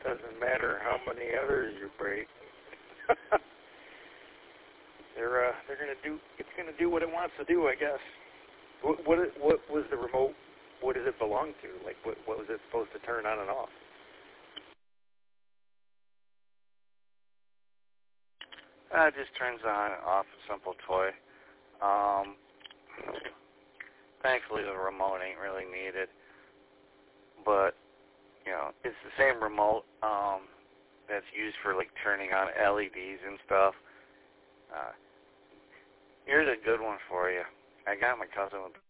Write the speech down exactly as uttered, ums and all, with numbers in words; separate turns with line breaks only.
doesn't matter how many others you break. they're uh, they're gonna do. It's gonna do what it wants to do, I guess. What what, what was the remote? What does it belong to? Like what what was it supposed to turn on and off?
Uh, it just turns on and off. A simple toy. Um, thankfully, the remote ain't really needed. But, you know, it's the same remote um, that's used for, like, turning on L E Ds and stuff. Uh, here's a good one for you. I got my cousin with